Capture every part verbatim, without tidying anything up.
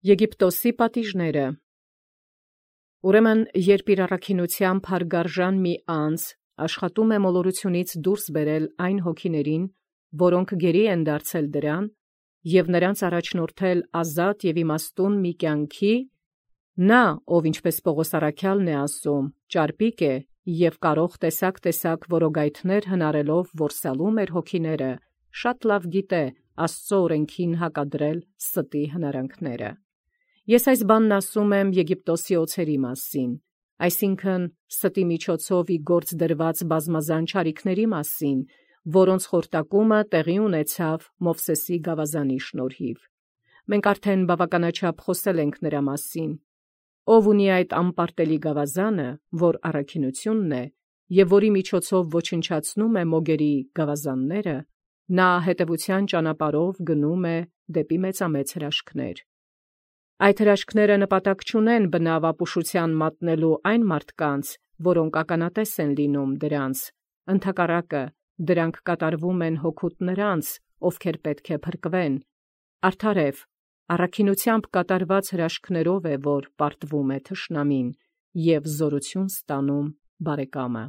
Եգիպտոսի պատիժները։ Ուրեմն, երբ իր առաքինությամբ հարգարժան մի անձ աշխատում է մոլորությունից դուրս բերել այն հոգիներին, որոնք գերի են դարձել դրան, և նրանց առաջնորդել ազատ և իմաստուն մի կյանքի, նա, ով ինչպես Պողոս առաքյալն է ասում, ճարպիկ է և կարող տեսակ-տեսակ որոգայթներ հնարելով որսալու մեր հոգիները, շատ լավ գիտե Աստծո օրենքին հակադրել ստի հնարանքները։ Ես այս բանն ասում եմ Եգիպտոսի օձերի մասին, այսինքն ստի միջոցով ի գործ դրված բազմազան չարիքների մասին, որոնց խորտակումը տեղի ունեցավ Մովսեսի գավազանի շնորհիվ։ Մենք արդեն բավականաչափ խոսել ենք նրա մասին։ Ով ունի այդ անպարտելի գավազանը, որ առաքինությունն է, և որի միջոցով ոչնչացնում է մոգերի գավազանները, նա հետևության ճանապարհով գնում է դեպի մեծամեծ հրաշքներ։ Այդ հրաշքները նպատակ չունեն բնավ ապուշության մատնելու այն մարդկանց, որոնք ականատես են լինում դրանց, ընդհակառակը, դրանք կատարվում են հօգուտ նրանց, ովքեր պետք է փրկվեն։ Արդարև, առաքինությամբ կատարված հրաշքներով է, որ պարտվում է թշնամին և զորություն ստանում բարեկամը։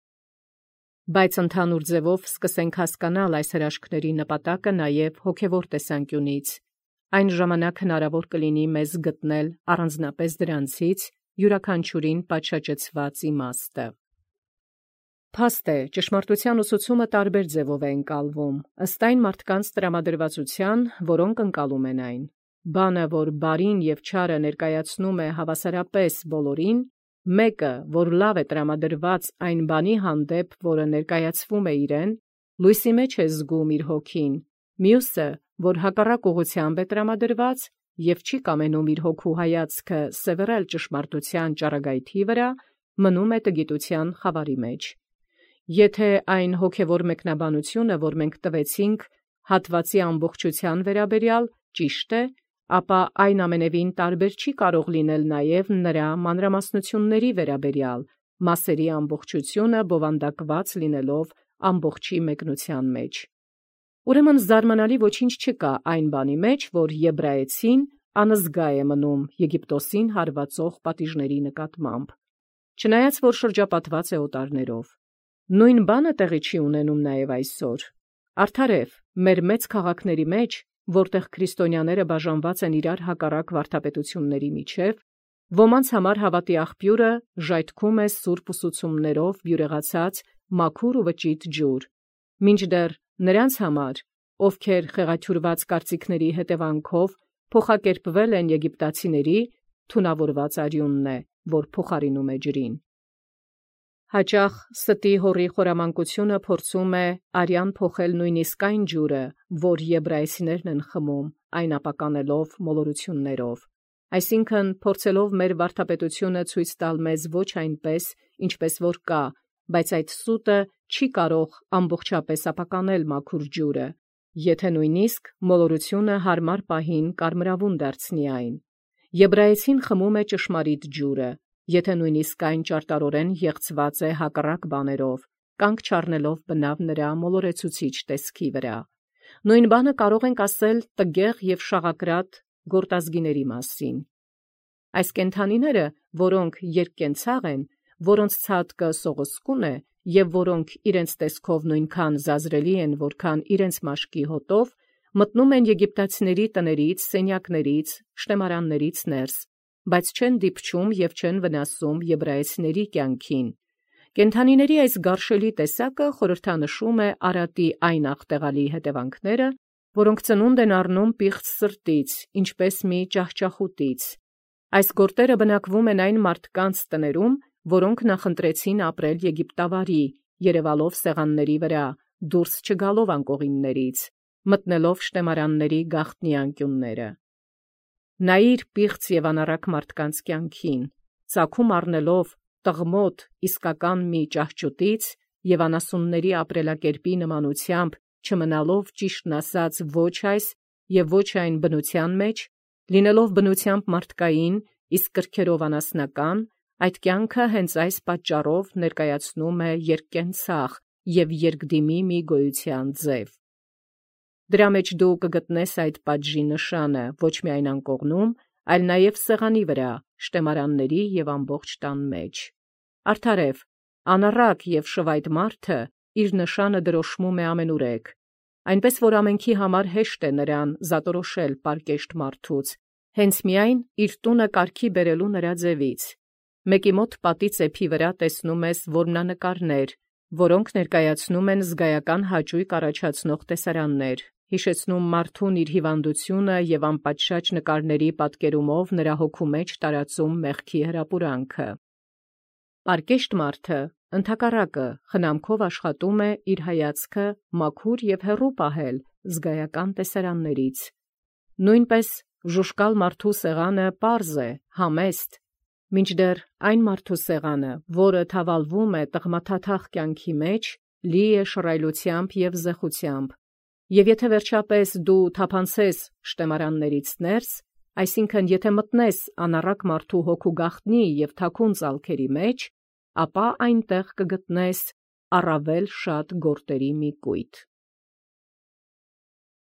Բայց ընդհանուր ձևով սկսենք հասկանալ այս հրաշքների նպատակը նաև հոգևոր տեսանկյունից։ Այն ժամանակ հնարավոր կլինի մեզ գտնել առանձնապես դրանցից յուրաքանչյուրին պատշաճեցված իմաստը։ Փաստ է, ճշմարտության ուսուցումը տարբեր ձևով է ընկալվում, ըստ այն մարդկանց տրամադրվածության, որոնք ընկալում են այն։ Բանը, որ բարին և չարը ներկայացնում է հավասարապես բոլորին, մեկը, որ լավ է տրամադրված այն բանի հանդեպ, որը ներկայացվում է իրեն, լույսի մեջ է զգում իր հոգին, մյուսը, որ հակառակ ուղղությամբ է տրամադրված և չի կամենում իր հոգու հայացքը սևեռել ճշմարտության ճառագայթի վրա, մնում է տգիտության խավարի մեջ։ Եթե այն հոգևոր մեկնաբանությունը, որ մենք տվեցինք հատվածի ամբողջության վերաբերյալ, ճիշտ է, ապա այն ամենևին տարբեր չի կարող լինել նաև նրա մանրամասնությունների վերաբերյալ, մասերի ամբողջությունը բովանդակված լինելով ամբողջի մեկնության մեջ։ Ուրեմն զարմանալի ոչինչ չկա այն բանի մեջ, որ եբրայեցին անզգա է մնում Եգիպտոսին հարվածող պատիժների նկատմամբ, չնայած որ շրջապատված է օտարներով։ Նույն բանը տեղի չի ունենում նաև այսօր։ Արդարև, մեր մեծ քաղաքների մեջ, որտեղ քրիստոնյաները բաժանված են իրար հակառակ վարդապետությունների միջև, ոմանց համար հավատի աղբյուրը ժայթքում է սուրբ ուսուցումներով բյուրեղացած մաքուր ու վճիտ ջուր, մինչդեռ նրանց համար, ովքեր խեղաթյուրված կարծիքների հետևանքով փոխակերպվել են եգիպտացիների, թունավորված արյունն է, որ փոխարինում է ջրին։ Հաճախ ստի հորի խորամանկությունը փորձում է արյան փոխել նույնիսկ այն ջուրը, որ եբրայեցիներն են խմում, այն ապականելով մոլորություններով, այսինքն փորձելով մեր վարդապետությունը ցույց տալ մեզ ոչ այնպես, ինչպես որ կա, բայց այդ սուտը չի կարող ամբողջապես ապականել մաքուր ջուրը, եթե նույնիսկ մոլորությունը հարմար պահին կարմրավուն դարձնի այն։ Եբրայեցին խմում է ճշմարիտ ջուրը, եթե նույնիսկ այն ճարտարորեն եղծված է հակառակ բաներով, կանգ չառնելով բնավ նրա մոլորեցուցիչ տեսքի վրա։ Նույն բանը կարող ենք ասել տգեղ և շաղակրատ գորտազգիների մասին։ Այս կենդանիները, որոնք երկկենցաղ են, որոնց ցատկը սողոսկուն է և որոնք իրենց տեսքով նույնքան զազրելի են, որքան իրենց մաշկի հոտով, մտնում են եգիպտացիների տներից, սենյակներից, շտեմարաններից ներս, բայց չեն դիպչում և չեն վնասում եբրայեցիների կյանքին։ Կենդանիների այս գարշելի տեսակը խորհրդանշում է արատի այն աղտեղալի հետևանքները, որոնք ծնունդ են առնում պիղծ սրտից, ինչպես մի ճահճախուտից։ Այս գորտերը բնակվում են այն մարդկանց տներում, որոնք նախընտրեցին ապրել եգիպտավարի, երևալով սեղանների վրա, դուրս չգալով անկողիններից, մտնելով շտեմարանների գաղտնի անկյունները։ Նայիր պիղծ և անառակ մարդկանց կյանքին, ծագում առնելով տղմոտ իսկական մի ճահճուտից և անասունների ապրելակերպի նմանությամբ չմնալով ճիշտն ասած ոչ այս և ոչ այն բնության մեջ, լինելով բնությամբ մարդկային, իսկ կրքերով անասնական, այդ կյանքը հենց այս պատճառով ներկայացնում է երկկենցաղ և երկդիմի մի գոյության ձև։ Դրա մեջ դու կգտնես այդ պատժի նշանը ոչ միայն անկողնում, այլ նաև սեղանի վրա, շտեմարանների և ամբողջ տան մեջ։ Արդարև, անառակ և շվայտ մարդը իր նշանը դրոշմում է ամենուրեք, այնպես որ ամենքի համար հեշտ է նրան զատորոշել պարկեշտ մարդուց, հենց միայն իր տունը կարգի բերելու նրա ձևից։ Մեկի մոտ պատի ծեփի վրա տեսնում ես որմնանկարներ, որոնք ներկայացնում են զգայական հաճույք առաջացնող տեսարաններ, հիշեցնում մարդուն իր հիվանդությունը և անպատշաճ նկարների պատկերումով նրա հոգու մեջ տարածում մեղքի հրապուրանքը։ Պարկեշտ մարդը ընդհակառակը խնամքով աշխատում է իր հայացքը մաքուր և հեռու պահել զգայական տեսարաններից։ Նույնպես ժուժկալ մարդու սեղանը պարզ է, համեստ, մինչդեռ այն մարդու սեղանը, որը թավալվում է տղմաթաթախ կյանքի մեջ, լի է շռայլությամբ և զեղությամբ, և եթե վերջապես դու թափանցես շտեմարաններից ներս, այսինքն եթե մտնես անառակ մարդու հոգու գաղտնի և թաքուն ծալքերի մեջ, ապա այնտեղ կգտնես առավել շատ գորտերի մի կույտ։